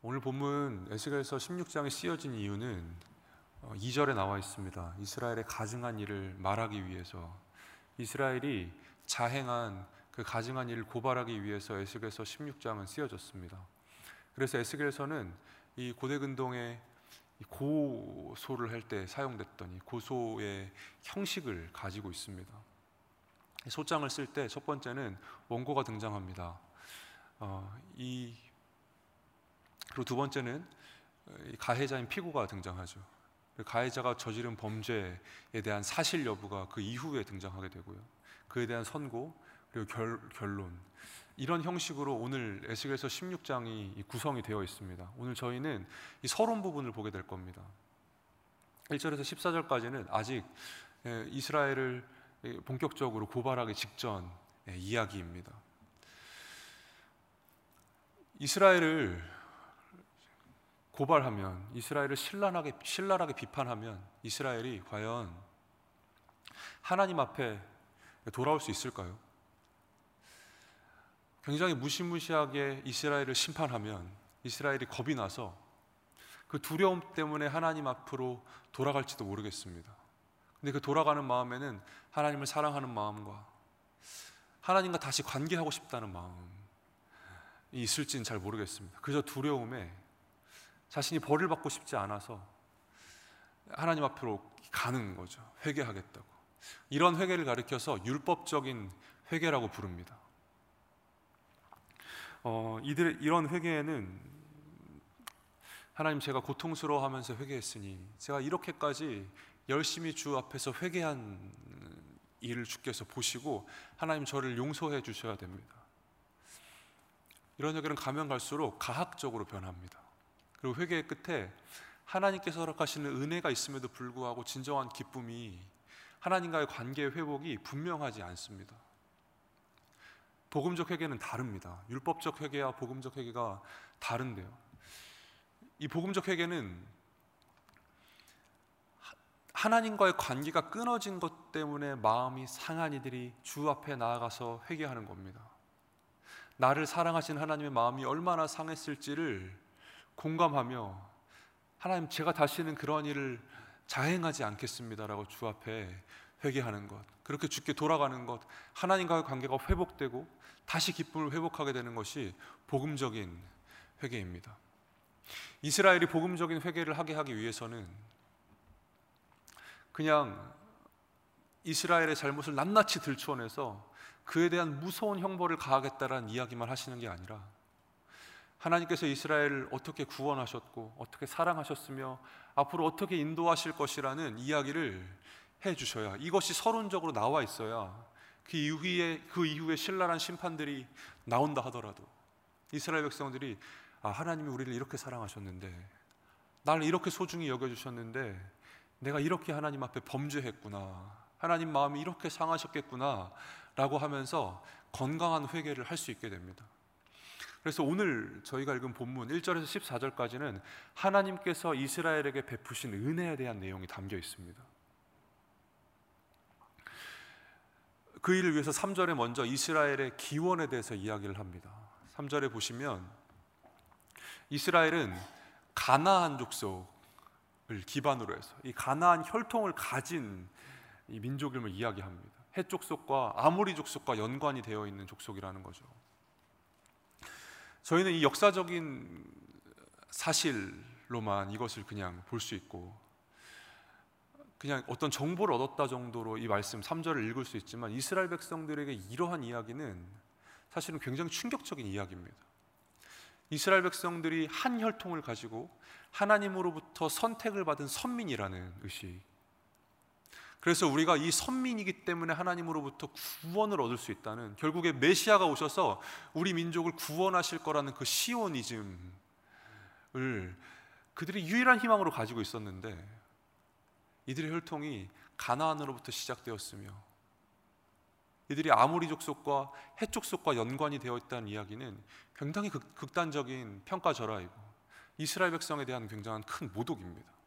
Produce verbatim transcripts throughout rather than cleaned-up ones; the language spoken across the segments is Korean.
오늘 본문 에스겔서 십육 장에 쓰여진 이유는 이 절에 나와 있습니다. 이스라엘의 가증한 일을 말하기 위해서, 이스라엘이 자행한 그 가증한 일을 고발하기 위해서 에스겔서 십육 장은 쓰여졌습니다. 그래서 에스겔서는 이 고대 근동의 고소를 할 때 사용됐던 이 고소의 형식을 가지고 있습니다. 소장을 쓸 때 첫 번째는 원고가 등장합니다. 어, 이 그리고 두 번째는 가해자인 피고가 등장하죠. 가해자가 저지른 범죄에 대한 사실 여부가 그 이후에 등장하게 되고요. 그에 대한 선고 그리고 결, 결론, 이런 형식으로 오늘 에스겔서 십육 장이 구성이 되어 있습니다. 오늘 저희는 이 서론 부분을 보게 될 겁니다. 일 절에서 십사 절까지는 아직 이스라엘을 본격적으로 고발하기 직전 이야기입니다. 이스라엘을 고발하면, 이스라엘을 신랄하게, 신랄하게 비판하면 이스라엘이 과연 하나님 앞에 돌아올 수 있을까요? 굉장히 무시무시하게 이스라엘을 심판하면 이스라엘이 겁이 나서 그 두려움 때문에 하나님 앞으로 돌아갈지도 모르겠습니다. 근데 그 돌아가는 마음에는 하나님을 사랑하는 마음과 하나님과 다시 관계하고 싶다는 마음이 있을지는 잘 모르겠습니다. 그저 두려움에 자신이 벌을 받고 싶지 않아서 하나님 앞으로 가는 거죠. 회개하겠다고. 이런 회개를 가리켜서 율법적인 회개라고 부릅니다. 어, 이들, 이런 회개에는 하나님, 제가 고통스러워하면서 회개했으니, 제가 이렇게까지 열심히 주 앞에서 회개한 일을 주께서 보시고 하나님 저를 용서해 주셔야 됩니다. 이런 회개는 가면 갈수록 가학적으로 변합니다. 그리고 회개의 끝에 하나님께서 허락하시는 은혜가 있음에도 불구하고 진정한 기쁨이, 하나님과의 관계의 회복이 분명하지 않습니다. 복음적 회개는 다릅니다. 율법적 회개와 복음적 회개가 다른데요, 이 복음적 회개는 하나님과의 관계가 끊어진 것 때문에 마음이 상한 이들이 주 앞에 나아가서 회개하는 겁니다. 나를 사랑하신 하나님의 마음이 얼마나 상했을지를 공감하며, 하나님, 제가 다시는 그런 일을 자행하지 않겠습니다라고 주 앞에 회개하는 것, 그렇게 주께 돌아가는 것, 하나님과의 관계가 회복되고 다시 기쁨을 회복하게 되는 것이 복음적인 회개입니다. 이스라엘이 복음적인 회개를 하게 하기 위해서는 그냥 이스라엘의 잘못을 낱낱이 들추어내서 그에 대한 무서운 형벌을 가하겠다라는 이야기만 하시는 게 아니라, 하나님께서 이스라엘을 어떻게 구원하셨고 어떻게 사랑하셨으며 앞으로 어떻게 인도하실 것이라는 이야기를 해주셔야, 이것이 서론적으로 나와 있어야 그 이후에, 그 이후에 신랄한 심판들이 나온다 하더라도 이스라엘 백성들이, 아, 하나님이 우리를 이렇게 사랑하셨는데, 나를 이렇게 소중히 여겨주셨는데 내가 이렇게 하나님 앞에 범죄했구나, 하나님 마음이 이렇게 상하셨겠구나 라고 하면서 건강한 회개를 할 수 있게 됩니다. 그래서 오늘 저희가 읽은 본문 일 절에서 십사 절까지는 하나님께서 이스라엘에게 베푸신 은혜에 대한 내용이 담겨 있습니다. 그 일을 위해서 삼 절에 먼저 이스라엘의 기원에 대해서 이야기를 합니다. 삼 절에 보시면 이스라엘은 가나안 족속을 기반으로 해서 이 가나안 혈통을 가진 이 민족임을 이야기합니다. 헷 족속과 아모리 족속과 연관이 되어 있는 족속이라는 거죠. 저희는 이 역사적인 사실로만 이것을 그냥 볼 수 있고, 그냥 어떤 정보를 얻었다 정도로 이 말씀 삼 절을 읽을 수 있지만, 이스라엘 백성들에게 이러한 이야기는 사실은 굉장히 충격적인 이야기입니다. 이스라엘 백성들이 한 혈통을 가지고 하나님으로부터 선택을 받은 선민이라는 의식, 그래서 우리가 이 선민이기 때문에 하나님으로부터 구원을 얻을 수 있다는, 결국에 메시아가 오셔서 우리 민족을 구원하실 거라는 그 시오니즘을 그들이 유일한 희망으로 가지고 있었는데, 이들의 혈통이 가나안으로부터 시작되었으며 이들이 아모리 족속과 헷 족속과 연관이 되어 있다는 이야기는 굉장히 극, 극단적인 평가절하이고 이스라엘 백성에 대한 굉장한 큰 모독입니다.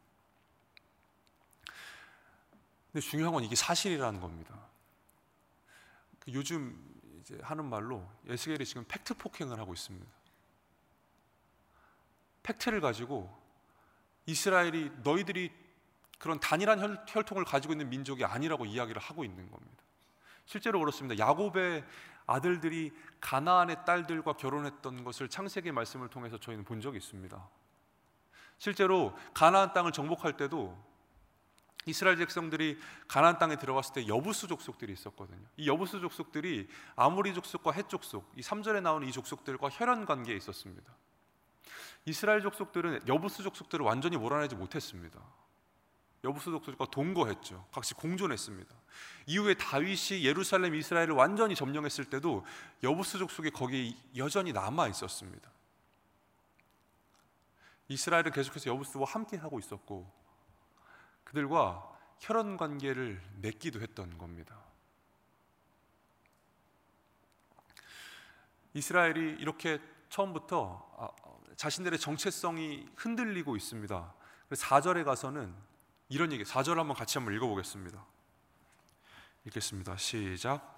근데 중요한 건 이게 사실이라는 겁니다. 요즘 이제 하는 말로 에스겔이 지금 팩트 폭행을 하고 있습니다. 팩트를 가지고 이스라엘이 너희들이 그런 단일한 혈, 혈통을 가지고 있는 민족이 아니라고 이야기를 하고 있는 겁니다. 실제로 그렇습니다. 야곱의 아들들이 가나안의 딸들과 결혼했던 것을 창세기 말씀을 통해서 저희는 본 적이 있습니다. 실제로 가나안 땅을 정복할 때도 이스라엘 백성들이 가나안 땅에 들어갔을 때 여부수 족속들이 있었거든요. 이 여부수 족속들이 아모리 족속과 헷 족속, 이 삼 절에 나오는 이 족속들과 혈연 관계에 있었습니다. 이스라엘 족속들은 여부수 족속들을 완전히 몰아내지 못했습니다. 여부수 족속과 동거했죠. 같이 공존했습니다. 이후에 다윗이 예루살렘 이스라엘을 완전히 점령했을 때도 여부수 족속이 거기에 여전히 남아 있었습니다. 이스라엘은 계속해서 여부수와 함께 하고 있었고 그들과 혈연 관계를 맺기도 했던 겁니다. 이스라엘이 이렇게 처음부터 자신들의 정체성이 흔들리고 있습니다. 사 절에 가서는 이런 얘기, 사 절 한번 같이 한번 읽어보겠습니다. 읽겠습니다. 시작.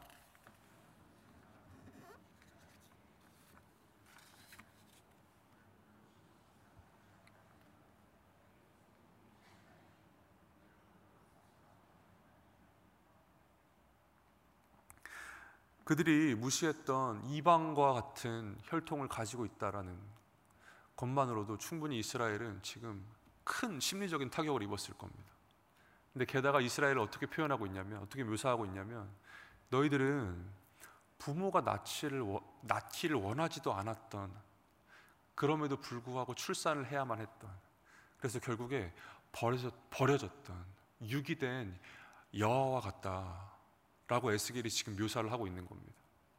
그들이 무시했던 이방과 같은 혈통을 가지고 있다라는 것만으로도 충분히 이스라엘은 지금 큰 심리적인 타격을 입었을 겁니다. 근데 게다가 이스라엘을 어떻게 표현하고 있냐면, 어떻게 묘사하고 있냐면, 너희들은 부모가 낳기를, 낳기를 원하지도 않았던, 그럼에도 불구하고 출산을 해야만 했던, 그래서 결국에 버려졌, 버려졌던 유기된 여아와 같다 라고 에스겔이 지금 묘사를 하고 있는 겁니다.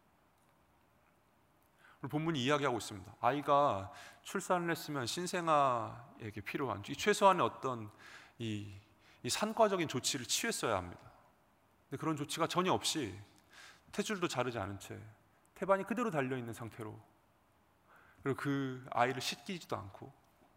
본문이 이야기하고 있습니다. 아이가 출산을 했으면 신생아에게 필요한 최소한의 어떤 이, 이 산과적인 조치를 취했어야 합니다. 근데 그런 조치가 전혀 없이 탯줄도 자르지 않은 채 태반이 그대로 달려있는 상태로, 그리고 그 아이를 씻기지도 않고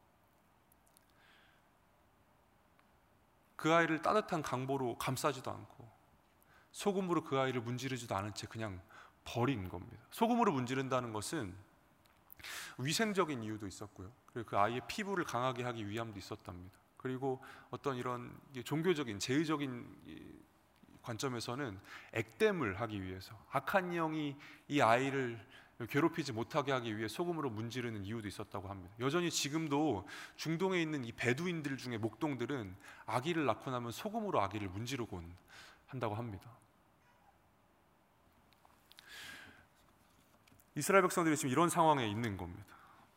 그 아이를 따뜻한 강보로 감싸지도 않고 소금으로 그 아이를 문지르지도 않은 채 그냥 버린 겁니다. 소금으로 문지른다는 것은 위생적인 이유도 있었고요. 그리고 그 아이의 피부를 강하게 하기 위함도 있었답니다. 그리고 어떤 이런 종교적인, 제의적인 관점에서는 액땜을 하기 위해서, 악한 영이 이 아이를 괴롭히지 못하게 하기 위해 소금으로 문지르는 이유도 있었다고 합니다. 여전히 지금도 중동에 있는 이 베두인들 중에 목동들은 아기를 낳고 나면 소금으로 아기를 문지르곤 한다고 합니다. 이스라엘 백성들이 지금 이런 상황에 있는 겁니다.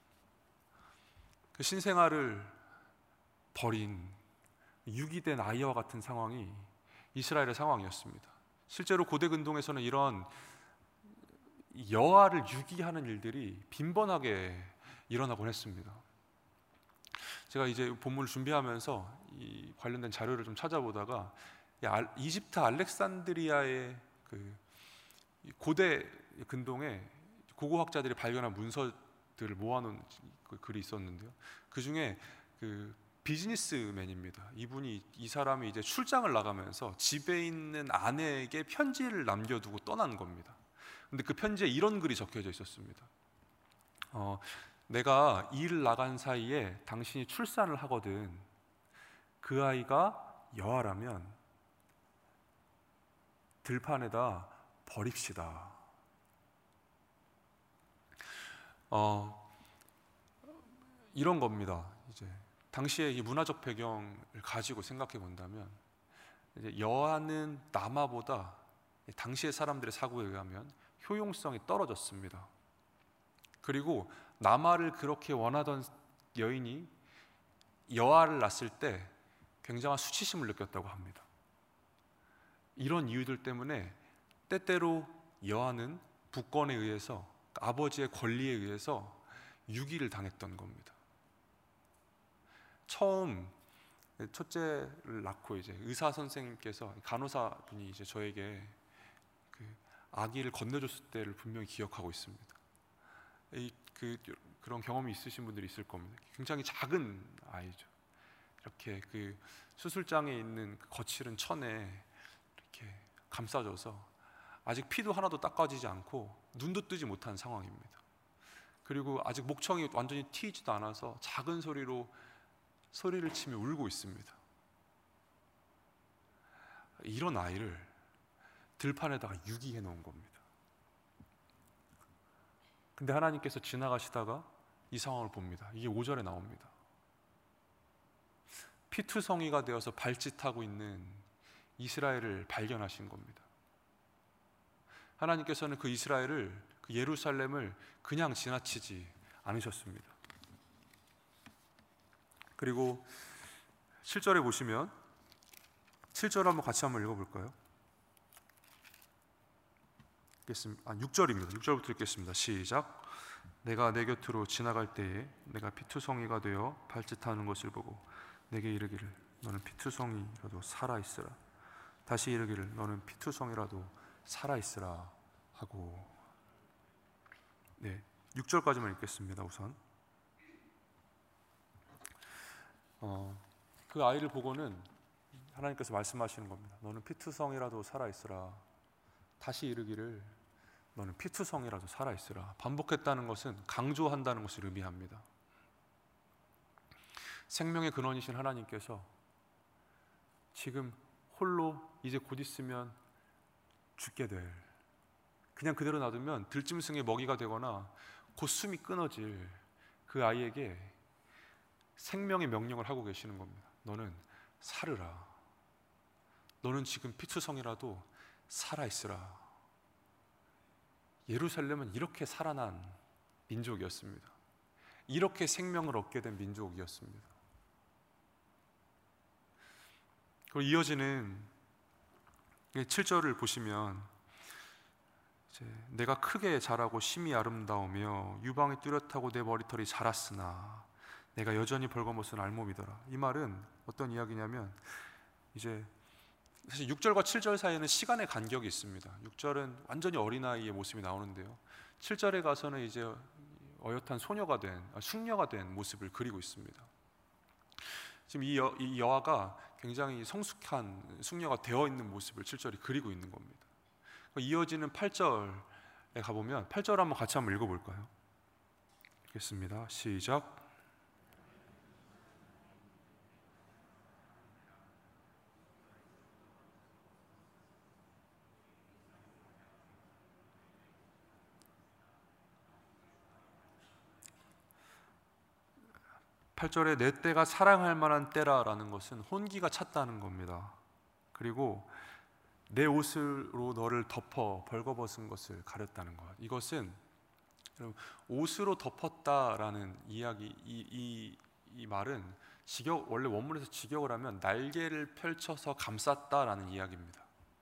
그 신생아를 버린 유기된 아이와 같은 상황이 이스라엘의 상황이었습니다. 실제로 고대 근동에서는 이런 여아를 유기하는 일들이 빈번하게 일어나곤 했습니다. 제가 이제 본문을 준비하면서 이 관련된 자료를 좀 찾아보다가 이집트 알렉산드리아의 그 고대 근동에 고고학자들이 발견한 문서들을 모아놓은 그 글이 있었는데요. 그 중에 그 비즈니스맨입니다. 이분이 이 사람이 이제 출장을 나가면서 집에 있는 아내에게 편지를 남겨두고 떠난 겁니다. 근데 그 편지에 이런 글이 적혀져 있었습니다. 어, 내가 일 나간 사이에 당신이 출산을 하거든. 그 아이가 여아라면 들판에다 버립시다. 어, 이런 겁니다. 이제 당시의 이 문화적 배경을 가지고 생각해 본다면, 이제 여아는 남아보다 당시의 사람들의 사고에 의하면 효용성이 떨어졌습니다. 그리고 남아를 그렇게 원하던 여인이 여아를 낳았을 때 굉장한 수치심을 느꼈다고 합니다. 이런 이유들 때문에 때때로 여아는 부권에 의해서, 아버지의 권리에 의해서 유기를 당했던 겁니다. 처음 첫째를 낳고 이제 의사 선생님께서, 간호사 분이 이제 저에게 그 아기를 건네줬을 때를 분명히 기억하고 있습니다. 이, 그, 그런 경험이 있으신 분들이 있을 겁니다. 굉장히 작은 아이죠. 이렇게 그 수술장에 있는 그 거칠은 천에 이렇게 감싸져서 아직 피도 하나도 닦아지지 않고 눈도 뜨지 못한 상황입니다. 그리고 아직 목청이 완전히 튀지도 않아서 작은 소리로 소리를 치며 울고 있습니다. 이런 아이를 들판에다가 유기해 놓은 겁니다. 근데 하나님께서 지나가시다가 이 상황을 봅니다. 이게 오 절에 나옵니다. 피투성이가 되어서 발짓하고 있는 이스라엘을 발견하신 겁니다. 하나님께서는 그 이스라엘을, 그 예루살렘을 그냥 지나치지 않으셨습니다. 그리고 칠 절에 보시면, 칠 절 한번 같이 한번 읽어볼까요? 아, 육 절입니다. 육 절부터 읽겠습니다. 시작. 내가 내 곁으로 지나갈 때에 내가 피투성이가 되어 발짓하는 것을 보고 내게 이르기를 너는 피투성이라도 살아있으라. 다시 이르기를 너는 피투성이라도 살아있으라 하고. 네, 육 절까지만 읽겠습니다. 우선 어, 그 아이를 보고는 하나님께서 말씀하시는 겁니다. 너는 피투성이라도 살아있으라. 다시 이르기를 너는 피투성이라도 살아있으라. 반복했다는 것은 강조한다는 것을 의미합니다. 생명의 근원이신 하나님께서 지금 홀로 이제 곧 있으면 죽게 될, 그냥 그대로 놔두면 들짐승의 먹이가 되거나 곧 숨이 끊어질 그 아이에게 생명의 명령을 하고 계시는 겁니다. 너는 살으라. 너는 지금 피투성이라도 살아있으라. 예루살렘은 이렇게 살아난 민족이었습니다. 이렇게 생명을 얻게 된 민족이었습니다. 그리고 이어지는 칠 절을 보시면 이제 내가 크게 자라고 심히 아름다우며 유방이 뚜렷하고 내 머리털이 자랐으나 내가 여전히 벌거벗은 알몸이더라. 이 말은 어떤 이야기냐면, 이제 사실 육 절과 칠 절 사이에는 시간의 간격이 있습니다. 육 절은 완전히 어린아이의 모습이 나오는데요, 칠 절에 가서는 이제 어엿한 소녀가 된, 숙녀가 된 모습을 그리고 있습니다. 지금 이, 여, 이 여아가 굉장히 성숙한 숙녀가 되어 있는 모습을 칠 절이 그리고 있는 겁니다. 이어지는 팔 절에 가보면, 팔 절 한번 같이 한번 읽어볼까요? 읽겠습니다. 시작. 팔 절에 내 때가 사랑할 만한 때라라는 것은 혼기가 찼다는 겁니다. 그리고 내 옷으로 너를 덮어 벌거벗은 것을 가렸다는 것. 이것은 옷으로 덮었다라는 이야기, 이, 이, 이 말은 직역, 원래 원문에서 직역을 하면 날개를 펼쳐서 감쌌다라는 이야기입니다.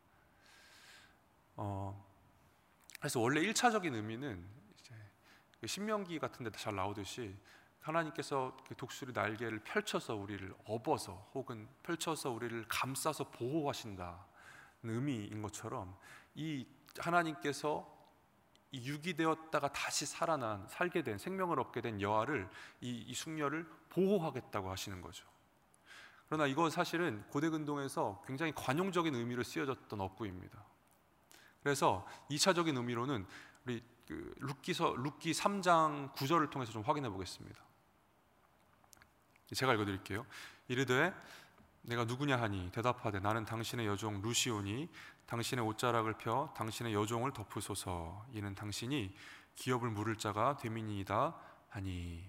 어, 그래서 원래 일 차적인 의미는 이제 신명기 같은 데 잘 나오듯이 하나님께서 독수리 날개를 펼쳐서 우리를 업어서 혹은 펼쳐서 우리를 감싸서 보호하신다는 의미인 것처럼, 이 하나님께서 유기되었다가 다시 살아난, 살게 된, 생명을 얻게 된 여아를, 이, 이 숙녀를 보호하겠다고 하시는 거죠. 그러나 이건 사실은 고대 근동에서 굉장히 관용적인 의미로 쓰여졌던 어구입니다. 그래서 이 차적인 의미로는 우리 그 룻기서 룻기 삼 장 구 절을 통해서 좀 확인해 보겠습니다. 제가 읽어드릴게요. 이르되 내가 누구냐 하니 대답하되 나는 당신의 여종 루시오니 당신의 옷자락을 펴 당신의 여종을 덮으소서. 이는 당신이 기업을 물을 자가 되미니이다 하니.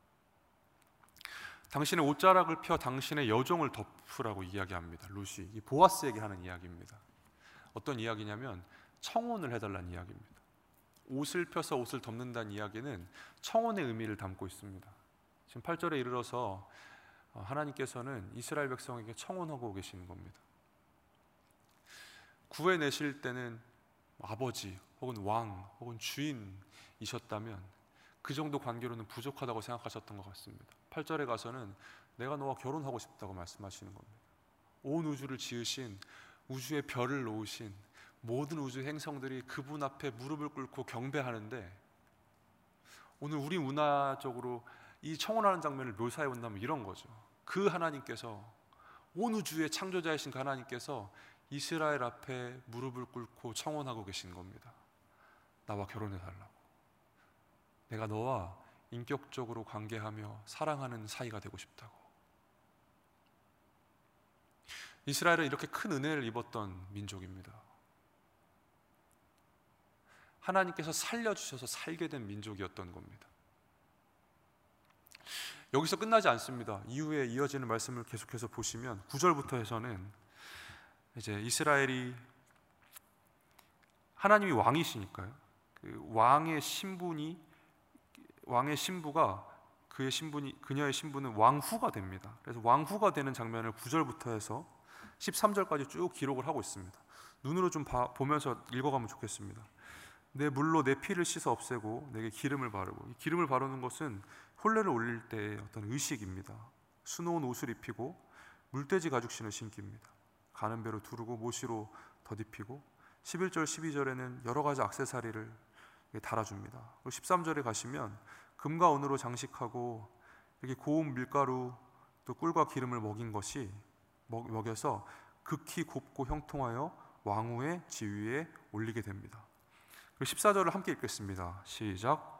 당신의 옷자락을 펴 당신의 여종을 덮으라고 이야기합니다. 루시, 이 보아스에게 하는 이야기입니다. 어떤 이야기냐면 청혼을 해달라는 이야기입니다. 옷을 펴서 옷을 덮는다는 이야기는 청혼의 의미를 담고 있습니다. 지금 팔 절에 이르러서 하나님께서는 이스라엘 백성에게 청혼하고 계시는 겁니다. 구해내실 때는 아버지 혹은 왕 혹은 주인이셨다면 그 정도 관계로는 부족하다고 생각하셨던 것 같습니다. 팔 절에 가서는 내가 너와 결혼하고 싶다고 말씀하시는 겁니다. 온 우주를 지으신, 우주의 별을 놓으신 모든 우주 행성들이 그분 앞에 무릎을 꿇고 경배하는데, 오늘 우리 문화적으로 이 청혼하는 장면을 묘사해 본다면 이런 거죠. 그 하나님께서, 온 우주의 창조자이신 그 하나님께서 이스라엘 앞에 무릎을 꿇고 청혼하고 계신 겁니다. 나와 결혼해 달라고. 내가 너와 인격적으로 관계하며 사랑하는 사이가 되고 싶다고. 이스라엘은 이렇게 큰 은혜를 입었던 민족입니다. 하나님께서 살려주셔서 살게 된 민족이었던 겁니다. 여기서 끝나지 않습니다. 이후에 이어지는 말씀을 계속해서 보시면 구 절부터 해서는 이제 이스라엘이 하나님이 왕이시니까요. 그 왕의 신분이 왕의 신부가 그의 신분이 그녀의 신분은 왕후가 됩니다. 그래서 왕후가 되는 장면을 구 절부터 해서 십삼 절까지 쭉 기록을 하고 있습니다. 눈으로 좀 봐, 보면서 읽어가면 좋겠습니다. 내 물로 내 피를 씻어 없애고 내게 기름을 바르고, 이 기름을 바르는 것은 혼례를 올릴 때의 어떤 의식입니다. 수놓은 옷을 입히고 물돼지 가죽신을 신깁니다. 가는 배로 두르고 모시로 덧입히고, 십일 절 십이 절에는 여러 가지 액세서리를 달아줍니다. 그리고 십삼 절에 가시면 금과 은으로 장식하고 이렇게 고운 밀가루 또 꿀과 기름을 먹인 것이 먹여서 극히 곱고 형통하여 왕후의 지위에 올리게 됩니다. 그리고 십사 절을 함께 읽겠습니다. 시작.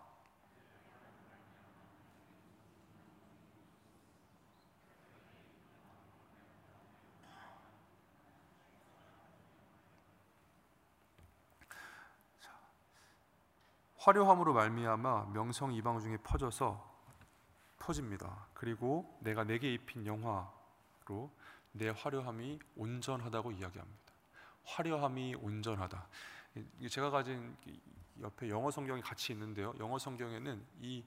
화려함으로 말미암아 명성 이방 중에 퍼져서 퍼집니다. 그리고 내가 내게 입힌 영화로 내 화려함이 온전하다고 이야기합니다. 화려함이 온전하다. 제가 가진 옆에 영어 성경이 같이 있는데요. 영어 성경에는 이,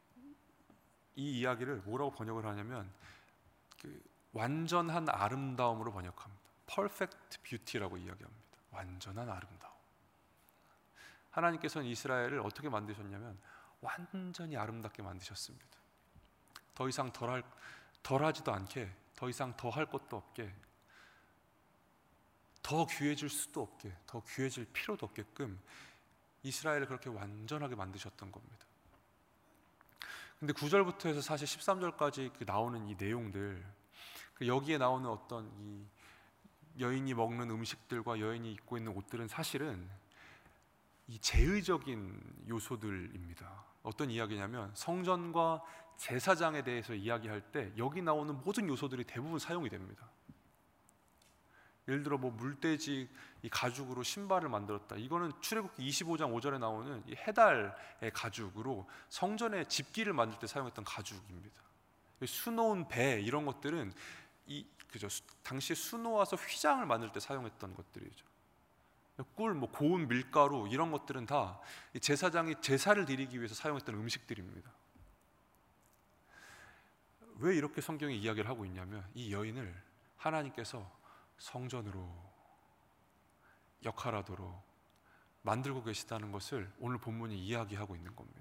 이 이야기를 뭐라고 번역을 하냐면 그 완전한 아름다움으로 번역합니다. Perfect beauty라고 이야기합니다. 완전한 아름다움. 하나님께서는 이스라엘을 어떻게 만드셨냐면 완전히 아름답게 만드셨습니다. 더 이상 덜할, 덜하지도 않게, 더 이상 더 할 것도 없게, 더 귀해질 수도 없게, 더 귀해질 필요도 없게끔 이스라엘을 그렇게 완전하게 만드셨던 겁니다. 근데 구 절부터 해서 사실 십삼 절까지 그 나오는 이 내용들, 여기에 나오는 어떤 이 여인이 먹는 음식들과 여인이 입고 있는 옷들은 사실은 이 제의적인 요소들입니다. 어떤 이야기냐면 성전과 제사장에 대해서 이야기할 때 여기 나오는 모든 요소들이 대부분 사용이 됩니다. 예를 들어 뭐 물돼지 이 가죽으로 신발을 만들었다. 이거는 출애굽기 이십오 장 오 절에 나오는 이 해달의 가죽으로 성전의 집기를 만들 때 사용했던 가죽입니다. 수놓은 배 이런 것들은 이 그죠 당시 수놓아서 휘장을 만들 때 사용했던 것들이죠. 꿀, 뭐 고운 밀가루 이런 것들은 다 제사장이 제사를 드리기 위해서 사용했던 음식들입니다. 왜 이렇게 성경이 이야기를 하고 있냐면 이 여인을 하나님께서 성전으로 역할하도록 만들고 계시다는 것을 오늘 본문이 이야기하고 있는 겁니다.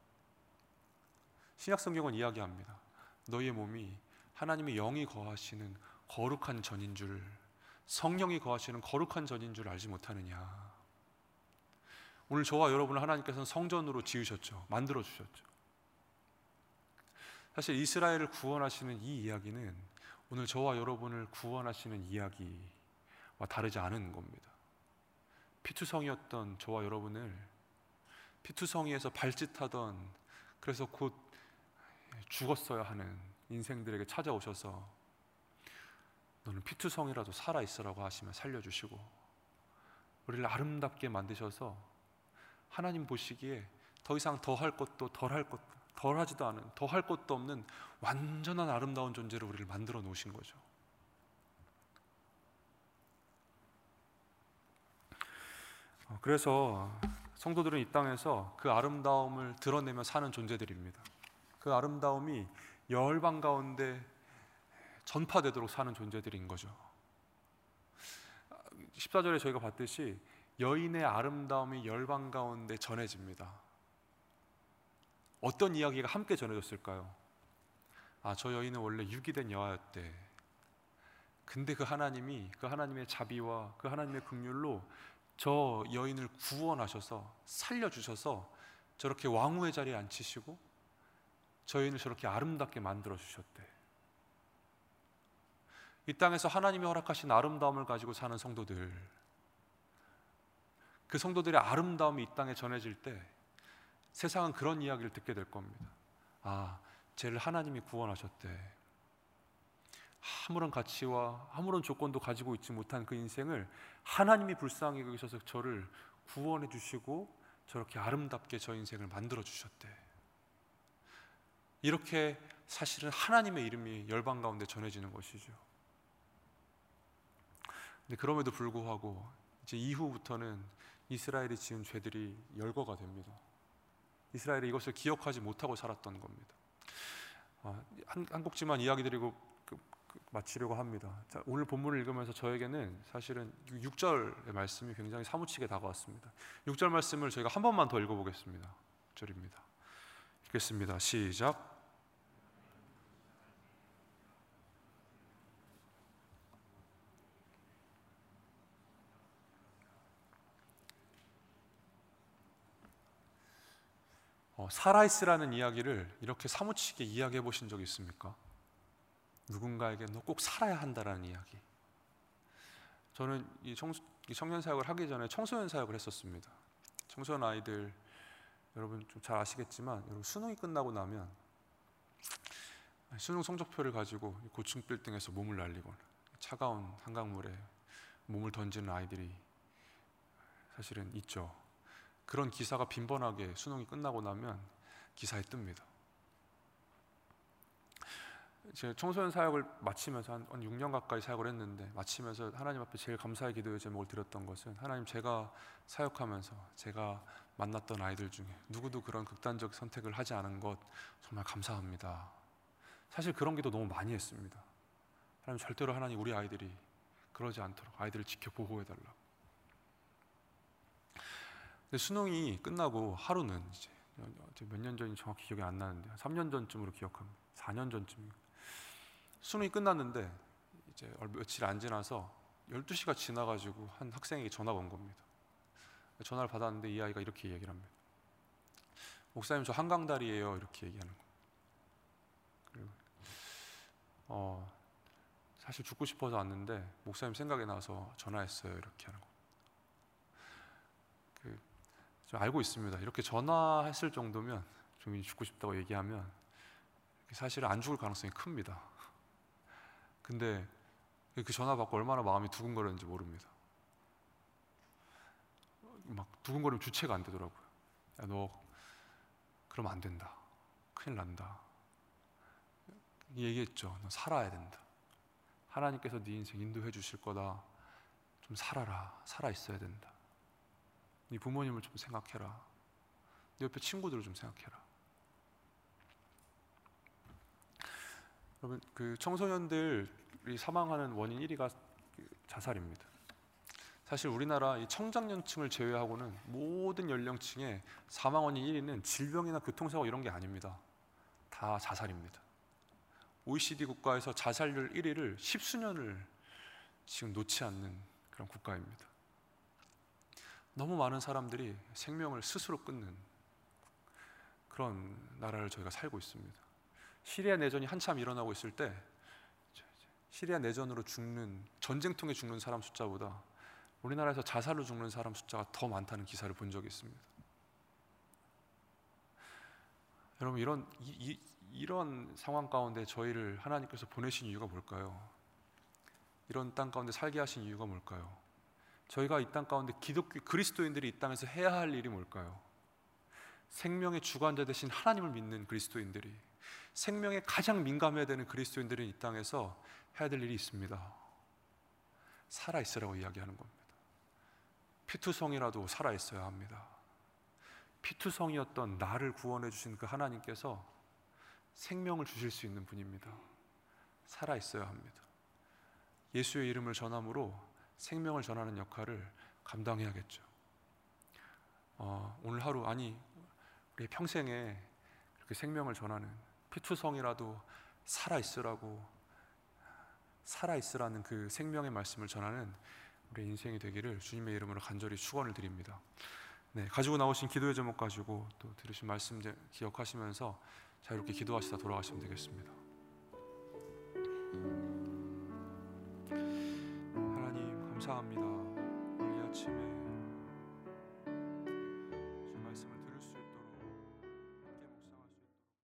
신약 성경은 이야기합니다. 너희의 몸이 하나님의 영이 거하시는 거룩한 전인 줄, 성령이 거하시는 거룩한 전인 줄 알지 못하느냐. 오늘 저와 여러분을 하나님께서는 성전으로 지으셨죠. 만들어 주셨죠. 사실 이스라엘을 구원하시는 이 이야기는 오늘 저와 여러분을 구원하시는 이야기와 다르지 않은 겁니다. 피투성이었던 저와 여러분을 피투성이에서 발짓하던, 그래서 곧 죽었어야 하는 인생들에게 찾아오셔서 너는 피투성이라도 살아있으라고 하시며 살려주시고 우리를 아름답게 만드셔서 하나님 보시기에 더 이상 더 할 것도 덜 할 것도 덜 하지도 않은, 더 할 것도 없는 완전한 아름다운 존재로 우리를 만들어 놓으신 거죠. 그래서 성도들은 이 땅에서 그 아름다움을 드러내며 사는 존재들입니다. 그 아름다움이 열방 가운데 전파되도록 사는 존재들인 거죠. 십사 절에 저희가 봤듯이 여인의 아름다움이 열방 가운데 전해집니다. 어떤 이야기가 함께 전해졌을까요? 아, 저 여인은 원래 유기된 여아였대. 근데 그 하나님이, 그 하나님의 자비와 그 하나님의 긍휼로 저 여인을 구원하셔서 살려주셔서 저렇게 왕후의 자리에 앉히시고 저 여인을 저렇게 아름답게 만들어 주셨대. 이 땅에서 하나님이 허락하신 아름다움을 가지고 사는 성도들, 그 성도들의 아름다움이 이 땅에 전해질 때 세상은 그런 이야기를 듣게 될 겁니다. 아, 쟤를 하나님이 구원하셨대. 아무런 가치와 아무런 조건도 가지고 있지 못한 그 인생을 하나님이 불쌍히 여기셔서 저를 구원해 주시고 저렇게 아름답게 저 인생을 만들어 주셨대. 이렇게 사실은 하나님의 이름이 열방 가운데 전해지는 것이죠. 근데 그럼에도 불구하고 이제 이후부터는 이스라엘이 지은 죄들이 열거가 됩니다. 이스라엘이 이것을 기억하지 못하고 살았던 겁니다. 아, 한, 한 곡지만 이야기 드리고 그, 그, 마치려고 합니다. 자, 오늘 본문을 읽으면서 저에게는 사실은 육 절의 말씀이 굉장히 사무치게 다가왔습니다. 육 절 말씀을 저희가 한 번만 더 읽어보겠습니다. 육 절입니다. 읽겠습니다. 시작. 어, 살아있으라는 이야기를 이렇게 사무치게 이야기해 보신 적 있습니까? 누군가에게 너 꼭 살아야 한다라는 이야기. 저는 이, 청소, 이 청년 사역을 하기 전에 청소년 사역을 했었습니다. 청소년 아이들 여러분 좀 잘 아시겠지만 여러분 수능이 끝나고 나면 수능 성적표를 가지고 고층 빌딩에서 몸을 날리거나 차가운 한강물에 몸을 던지는 아이들이 사실은 있죠. 그런 기사가 빈번하게 수능이 끝나고 나면 기사에 뜹니다. 제 청소년 사역을 마치면서 한 육 년 가까이 사역을 했는데 마치면서 하나님 앞에 제일 감사의 기도의 제목을 드렸던 것은 하나님, 제가 사역하면서 제가 만났던 아이들 중에 누구도 그런 극단적 선택을 하지 않은 것 정말 감사합니다. 사실 그런 기도 너무 많이 했습니다. 하나님, 절대로 하나님 우리 아이들이 그러지 않도록 아이들을 지켜 보호해달라고. 근데 수능이 끝나고 하루는 이제 몇 년 전인지 정확히 기억이 안 나는데 삼 년 전쯤으로 기억합니다. 사 년 전쯤. 수능이 끝났는데 이제 며칠 안 지나서 열두 시가 지나가지고 한 학생에게 전화가 온 겁니다. 전화를 받았는데 이 아이가 이렇게 얘기를 합니다. 목사님, 저 한강다리예요. 이렇게 얘기하는 거예요. 그리고 어, 사실 죽고 싶어서 왔는데 목사님 생각이 나서 전화했어요. 이렇게 하는 거예요. 그, 좀 알고 있습니다. 이렇게 전화했을 정도면 좀 죽고 싶다고 얘기하면 사실은 안 죽을 가능성이 큽니다. 근데 그 전화 받고 얼마나 마음이 두근거렸는지 모릅니다. 막 두근거리면 주체가 안 되더라고요. 야, 너 그러면 안 된다. 큰일 난다. 얘기했죠. 너 살아야 된다. 하나님께서 네 인생 인도해 주실 거다. 좀 살아라. 살아 있어야 된다. 네 부모님을 좀 생각해라. 네 옆에 친구들을 좀 생각해라. 여러분, 그 청소년들이 사망하는 원인 일 위가 자살입니다. 사실 우리나라 이 청장년층을 제외하고는 모든 연령층의 사망 원인 일 위는 질병이나 교통사고 이런 게 아닙니다. 다 자살입니다. 오이시디 국가에서 자살률 일 위를 십수년을 지금 놓지 않는 그런 국가입니다. 너무 많은 사람들이 생명을 스스로 끊는 그런 나라를 저희가 살고 있습니다. 시리아 내전이 한참 일어나고 있을 때 시리아 내전으로 죽는, 전쟁통에 죽는 사람 숫자보다 우리나라에서 자살로 죽는 사람 숫자가 더 많다는 기사를 본 적이 있습니다. 여러분, 이런 이, 이, 이런 상황 가운데 저희를 하나님께서 보내신 이유가 뭘까요? 이런 땅 가운데 살게 하신 이유가 뭘까요? 저희가 이 땅 가운데 기독교 그리스도인들이 이 땅에서 해야 할 일이 뭘까요? 생명의 주관자 되신 하나님을 믿는 그리스도인들이, 생명에 가장 민감해야 되는 그리스도인들은 이 땅에서 해야 될 일이 있습니다. 살아있으라고 이야기하는 겁니다. 피투성이라도 살아있어야 합니다. 피투성이었던 나를 구원해 주신 그 하나님께서 생명을 주실 수 있는 분입니다. 살아있어야 합니다. 예수의 이름을 전함으로 생명을 전하는 역할을 감당해야겠죠. 어, 오늘 하루, 아니 우리 평생에 그렇게 생명을 전하는, 피투성이라도 살아있으라고, 살아있으라는 그 생명의 말씀을 전하는 우리 인생이 되기를 주님의 이름으로 간절히 축원을 드립니다. 네, 가지고 나오신 기도의 제목 가지고 또 들으신 말씀 기억하시면서 자유롭게 기도하시다 돌아가시면 되겠습니다. 하나님 감사합니다.